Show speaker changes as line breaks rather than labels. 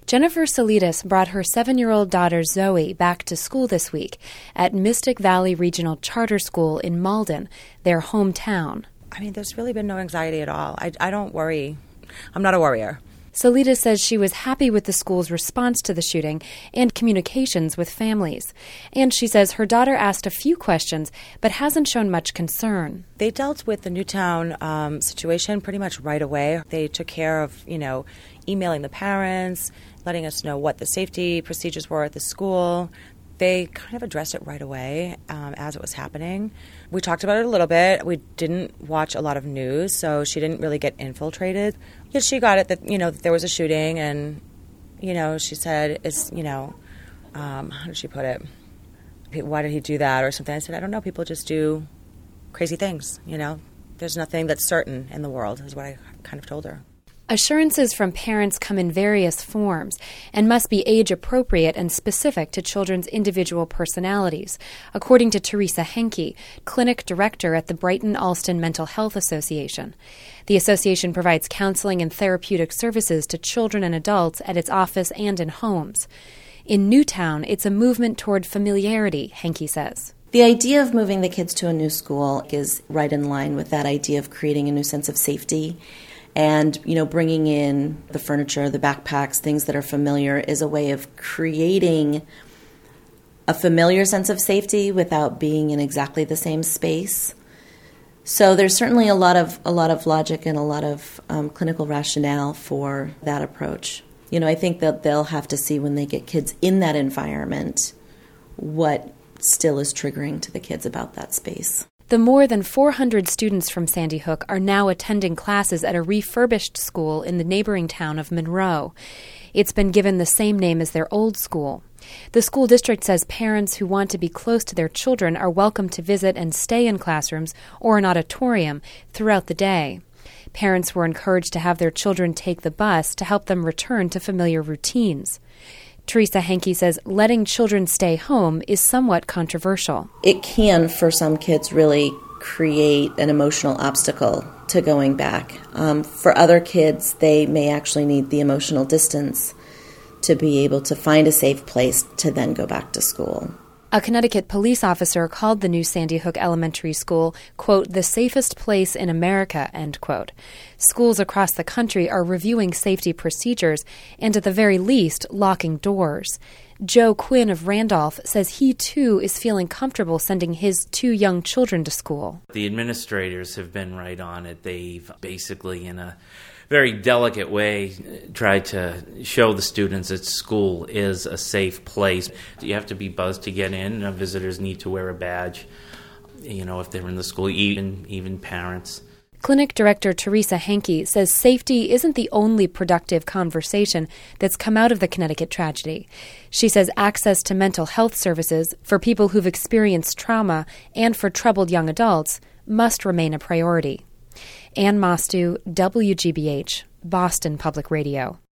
Jennifer Salidas brought her 7-year-old daughter Zoe back to school this week at Mystic Valley Regional Charter School in Malden, their hometown.
I mean, there's really been no anxiety at all. I don't worry. I'm not a worrier.
Salidas says she was happy with the school's response to the shooting and communications with families. And she says her daughter asked a few questions but hasn't shown much concern.
They dealt with the Newtown situation pretty much right away. They took care of, emailing the parents, letting us know what the safety procedures were at the school. They kind of addressed it right away as it was happening. We talked about it a little bit. We didn't watch a lot of news, so she didn't really get infiltrated. Yet she got it that, that there was a shooting, and, she said, how did she put it? Why did he do that or something? I said, I don't know. People just do crazy things, There's nothing that's certain in the world, is what I kind of told her.
Assurances from parents come in various forms and must be age-appropriate and specific to children's individual personalities, according to Teresa Henke, clinic director at the Brighton-Alston Mental Health Association. The association provides counseling and therapeutic services to children and adults at its office and in homes. In Newtown, it's a movement toward familiarity, Henke says.
The idea of moving the kids to a new school is right in line with that idea of creating a new sense of safety. And, bringing in the furniture, the backpacks, things that are familiar is a way of creating a familiar sense of safety without being in exactly the same space. So there's certainly a lot of logic and a lot of clinical rationale for that approach. I think that they'll have to see when they get kids in that environment what still is triggering to the kids about that space.
The more than 400 students from Sandy Hook are now attending classes at a refurbished school in the neighboring town of Monroe. It's been given the same name as their old school. The school district says parents who want to be close to their children are welcome to visit and stay in classrooms or an auditorium throughout the day. Parents were encouraged to have their children take the bus to help them return to familiar routines. Teresa Henke says letting children stay home is somewhat controversial.
It can, for some kids, really create an emotional obstacle to going back. For other kids, they may actually need the emotional distance to be able to find a safe place to then go back to school.
A Connecticut police officer called the new Sandy Hook Elementary School, quote, the safest place in America, end quote. Schools across the country are reviewing safety procedures and, at the very least, locking doors. Joe Quinn of Randolph says he, too, is feeling comfortable sending his 2 young children to school.
The administrators have been right on it. They've basically, in a very delicate way, tried to show the students that school is a safe place. You have to be buzzed to get in. Visitors need to wear a badge, if they're in the school, even parents.
Clinic director Teresa Henke says safety isn't the only productive conversation that's come out of the Connecticut tragedy. She says access to mental health services for people who've experienced trauma and for troubled young adults must remain a priority. Ann Mostu, WGBH, Boston Public Radio.